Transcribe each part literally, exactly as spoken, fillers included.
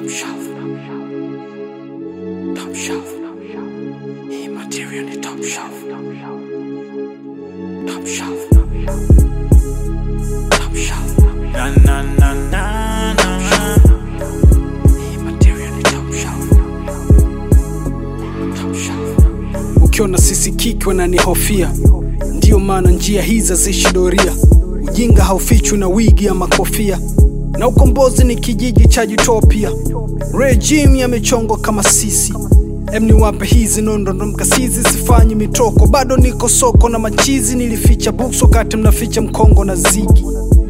Top shelf. Top shelf. Hii material ni top shelf. Top shelf. Top shelf. Na na na na na. Hii material ni top shelf. Top shelf. Ukiona sisi kiki wananihofia, ndio maana njia hizi zishi doria. Ujinga haufichwi na wigi ya makofia, na ukombozi ni kijiji cha utopia. Regime yamechongwa kama sisi. Em, niwape hizi nondo ndo mkasizi, sifanyi mitoko, bado niko soko na machizi. Nilificha books wakati mnaficha mkongo na zigi.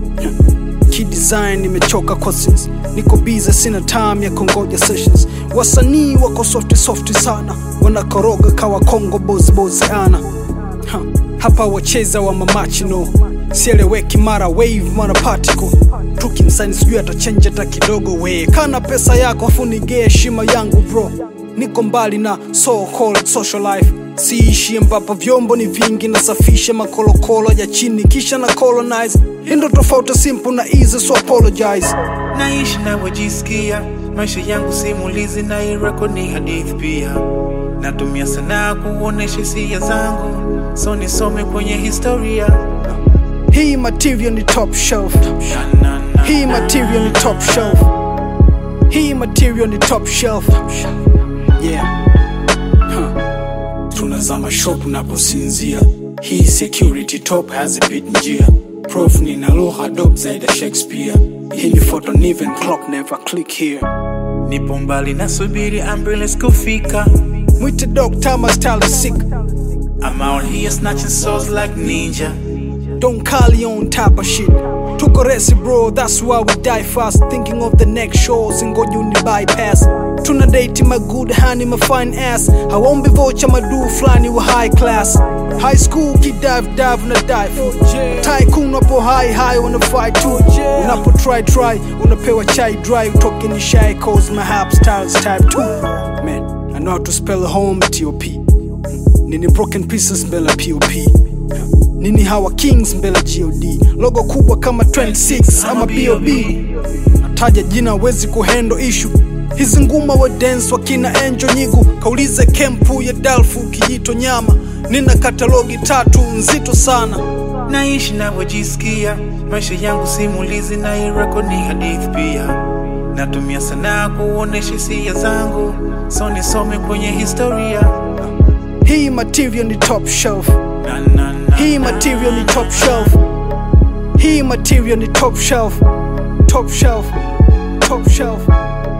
Key design nimechoka cousins, niko busy sina time ya kongoja sessions. Wasanii wako softy softy sana, wanakoroga kawa Kongo bozi bozi ana. Ha, hapa wacheza wa mamachino, sieleweki mara wave mara particle. Tukinsani sijui atachange hata kidogo we. Kana pesa yako afu nige heshima yangu bro. Niko mbali na so called social life, siishi ambapo vyombo ni vingi, na safisha makolokolo ya chini kisha na colonize. Ndo tofauti simple na easy, so apologize. Naishi na wajisikia, maisha yangu simulizi na hii record ni hadithi pia. Natumia sanaa kuonesha hisia zangu, so nisome kwenye historia. Hii material ni top shelf. Na, na, na, Hii material ni top shelf. Hii material ni top shelf. Yeah. Huh. Tunazama shop unaposinzia. Hii security top hazipiti njia. Prof ni na lugha dope zaidi Shakespeare. Hii ni photo even clock never click here. nipo mbali nasubiri ambulance kufika. Mwite doctor my style is sick. I'm out here snatching souls like ninja. Don't call you on type of shit. Tuko resi bro, that's why we die fast. Thinking of the next shows and go uni bypass. Tuna date my good honey, my fine ass. I won't be vocha my do flani wa high class. High school ki dive dive na dive. Tycoon wapo high high wanna fight too. Unapo try try, unapewa chai dry. Utoke ni shy cause my hap styles type two. Man, I know how to spell home T O P. Nini broken pieces mbele P O P. Nini hawa kings mbele G O D. Logo kubwa kama twenty-six ama B O B. Nataja jina wezi kuhandle issue. Hizi nguma wa dance wakina Angel Nyigu. Kaulize kempu ya Dalfu kijito nyama. Nina katalogi tatu nzito sana. Naishi na wajisikia, maisha yangu simulizi na hii record ni hadithi pia. Natumia sanaa kuonesha hisia zangu, so nisome kwenye historia. Hii material ni top shelf. Na, na, na, Hii material ni top shelf. Hii material ni top shelf. Top shelf. Top shelf.